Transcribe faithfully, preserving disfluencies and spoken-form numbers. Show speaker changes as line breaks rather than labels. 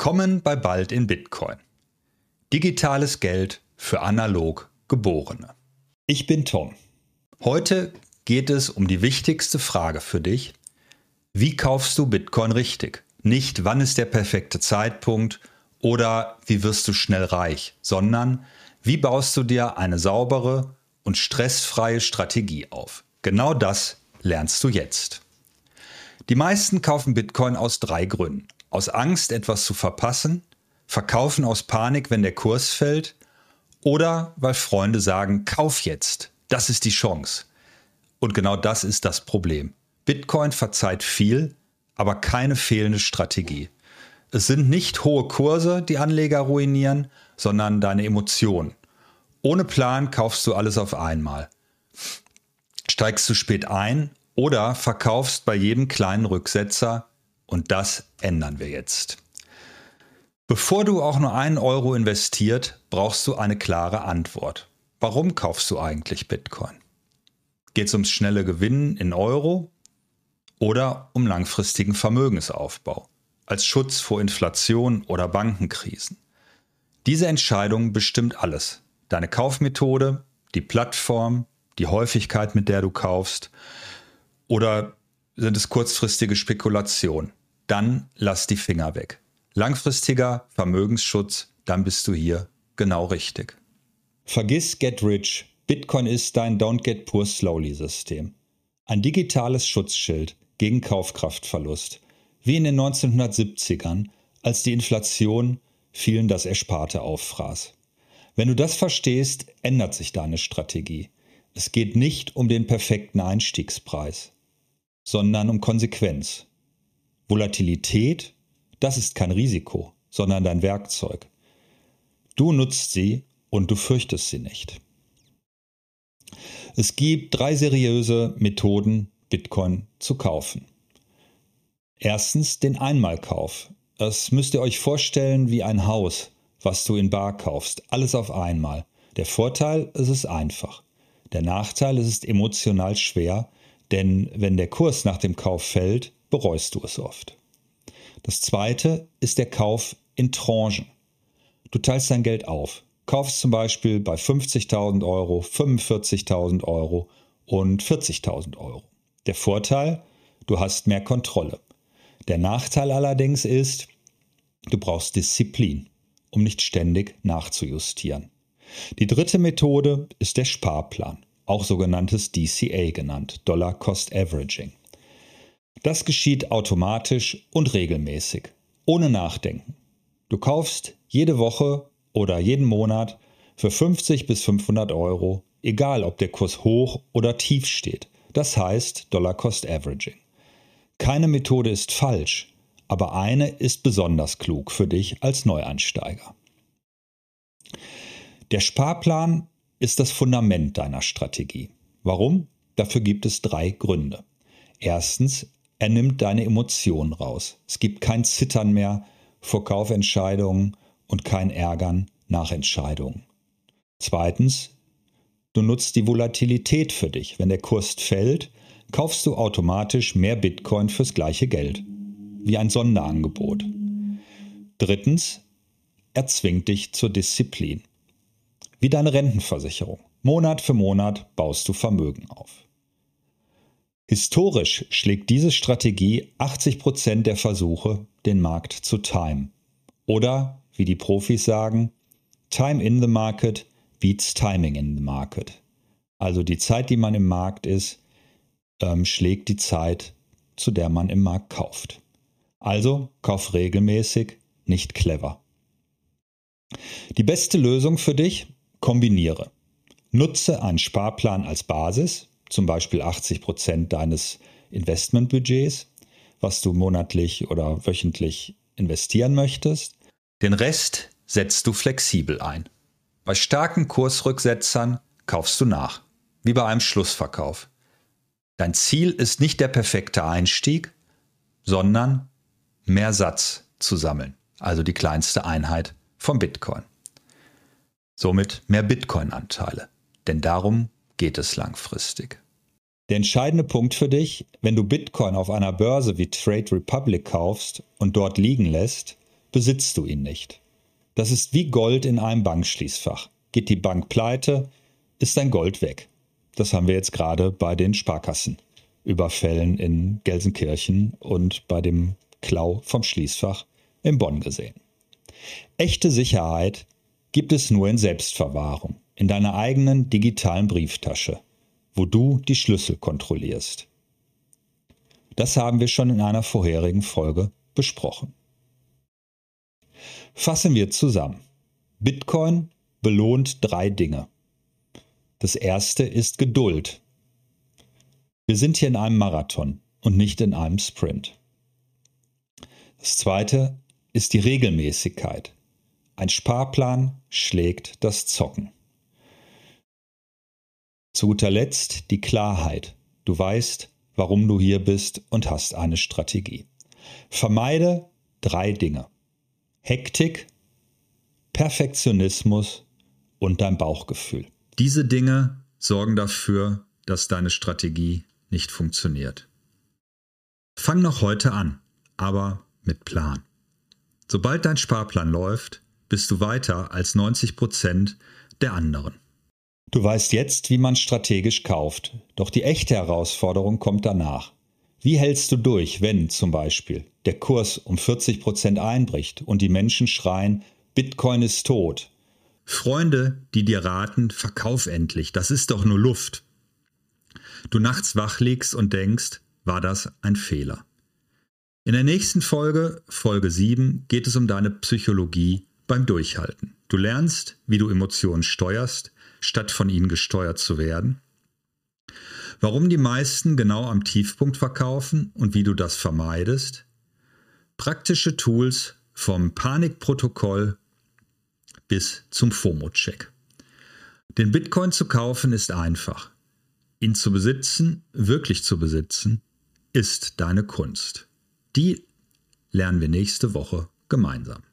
Willkommen bei Bald in Bitcoin. Digitales Geld für analog Geborene. Ich bin Tom. Heute geht es um die wichtigste Frage für dich. Wie kaufst du Bitcoin richtig? Nicht, wann ist der perfekte Zeitpunkt oder wie wirst du schnell reich, sondern wie baust du dir eine saubere und stressfreie Strategie auf? Genau das lernst du jetzt. Die meisten kaufen Bitcoin aus drei Gründen. Aus Angst, etwas zu verpassen, verkaufen aus Panik, wenn der Kurs fällt oder weil Freunde sagen, kauf jetzt, das ist die Chance. Und genau das ist das Problem. Bitcoin verzeiht viel, aber keine fehlende Strategie. Es sind nicht hohe Kurse, die Anleger ruinieren, sondern deine Emotionen. Ohne Plan kaufst du alles auf einmal. Steigst du spät ein oder verkaufst bei jedem kleinen Rücksetzer. Und das ändern wir jetzt. Bevor du auch nur einen Euro investiert, brauchst du eine klare Antwort. Warum kaufst du eigentlich Bitcoin? Geht es ums schnelle Gewinnen in Euro oder um langfristigen Vermögensaufbau, als Schutz vor Inflation oder Bankenkrisen? Diese Entscheidung bestimmt alles. Deine Kaufmethode, die Plattform, die Häufigkeit, mit der du kaufst, oder sind es kurzfristige Spekulationen? Dann lass die Finger weg. Langfristiger Vermögensschutz, dann bist du hier genau richtig. Vergiss Get Rich. Bitcoin ist dein Don't Get Poor Slowly System. Ein digitales Schutzschild gegen Kaufkraftverlust. Wie in den neunzehnhundertsiebzigern, als die Inflation vielen das Ersparte auffraß. Wenn du das verstehst, ändert sich deine Strategie. Es geht nicht um den perfekten Einstiegspreis, sondern um Konsequenz. Volatilität, das ist kein Risiko, sondern dein Werkzeug. Du nutzt sie und du fürchtest sie nicht. Es gibt drei seriöse Methoden, Bitcoin zu kaufen. Erstens den Einmalkauf. Das müsst ihr euch vorstellen wie ein Haus, was du in bar kaufst. Alles auf einmal. Der Vorteil, es ist einfach. Der Nachteil, es ist emotional schwer, denn wenn der Kurs nach dem Kauf fällt, bereust du es oft. Das zweite ist der Kauf in Tranchen. Du teilst dein Geld auf, kaufst zum Beispiel bei fünfzigtausend Euro, fünfundvierzigtausend Euro und vierzigtausend Euro. Der Vorteil, du hast mehr Kontrolle. Der Nachteil allerdings ist, du brauchst Disziplin, um nicht ständig nachzujustieren. Die dritte Methode ist der Sparplan, auch sogenanntes D C A genannt, Dollar Cost Averaging. Das geschieht automatisch und regelmäßig, ohne Nachdenken. Du kaufst jede Woche oder jeden Monat für fünfzig bis fünfhundert Euro, egal ob der Kurs hoch oder tief steht. Das heißt Dollar Cost Averaging. Keine Methode ist falsch, aber eine ist besonders klug für dich als Neueinsteiger. Der Sparplan ist das Fundament deiner Strategie. Warum? Dafür gibt es drei Gründe. Erstens, er nimmt deine Emotionen raus. Es gibt kein Zittern mehr vor Kaufentscheidungen und kein Ärgern nach Entscheidungen. Zweitens, du nutzt die Volatilität für dich. Wenn der Kurs fällt, kaufst du automatisch mehr Bitcoin fürs gleiche Geld. Wie ein Sonderangebot. Drittens, er zwingt dich zur Disziplin. Wie deine Rentenversicherung. Monat für Monat baust du Vermögen auf. Historisch schlägt diese Strategie achtzig Prozent der Versuche, den Markt zu timen. Oder, wie die Profis sagen, Time in the market beats timing in the market. Also die Zeit, die man im Markt ist, ähm, schlägt die Zeit, zu der man im Markt kauft. Also kauf regelmäßig, nicht clever. Die beste Lösung für dich? Kombiniere. Nutze einen Sparplan als Basis, zum Beispiel achtzig Prozent deines Investmentbudgets, was du monatlich oder wöchentlich investieren möchtest. Den Rest setzt du flexibel ein. Bei starken Kursrücksetzern kaufst du nach, wie bei einem Schlussverkauf. Dein Ziel ist nicht der perfekte Einstieg, sondern mehr Satz zu sammeln, also die kleinste Einheit vom Bitcoin. Somit mehr Bitcoin-Anteile, denn darum geht es langfristig. Der entscheidende Punkt für dich, wenn du Bitcoin auf einer Börse wie Trade Republic kaufst und dort liegen lässt, besitzt du ihn nicht. Das ist wie Gold in einem Bankschließfach. Geht die Bank pleite, ist dein Gold weg. Das haben wir jetzt gerade bei den Sparkassenüberfällen in Gelsenkirchen und bei dem Klau vom Schließfach in Bonn gesehen. Echte Sicherheit gibt es nur in Selbstverwahrung, in deiner eigenen digitalen Brieftasche, wo du die Schlüssel kontrollierst. Das haben wir schon in einer vorherigen Folge besprochen. Fassen wir zusammen. Bitcoin belohnt drei Dinge. Das erste ist Geduld. Wir sind hier in einem Marathon und nicht in einem Sprint. Das zweite ist die Regelmäßigkeit. Ein Sparplan schlägt das Zocken. Zu guter Letzt die Klarheit. Du weißt, warum du hier bist und hast eine Strategie. Vermeide drei Dinge. Hektik, Perfektionismus und dein Bauchgefühl. Diese Dinge sorgen dafür, dass deine Strategie nicht funktioniert. Fang noch heute an, aber mit Plan. Sobald dein Sparplan läuft, bist du weiter als neunzig Prozent der anderen. Du weißt jetzt, wie man strategisch kauft, doch die echte Herausforderung kommt danach. Wie hältst du durch, wenn zum Beispiel der Kurs um vierzig Prozent einbricht und die Menschen schreien, Bitcoin ist tot? Freunde, die dir raten, verkauf endlich, das ist doch nur Luft. Du nachts wach liegst und denkst, war das ein Fehler? In der nächsten Folge, Folge sieben, geht es um deine Psychologie beim Durchhalten. Du lernst, wie du Emotionen steuerst, statt von ihnen gesteuert zu werden. Warum die meisten genau am Tiefpunkt verkaufen und wie du das vermeidest. Praktische Tools vom Panikprotokoll bis zum FOMO-Check. Den Bitcoin zu kaufen ist einfach. Ihn zu besitzen, wirklich zu besitzen, ist deine Kunst. Die lernen wir nächste Woche gemeinsam.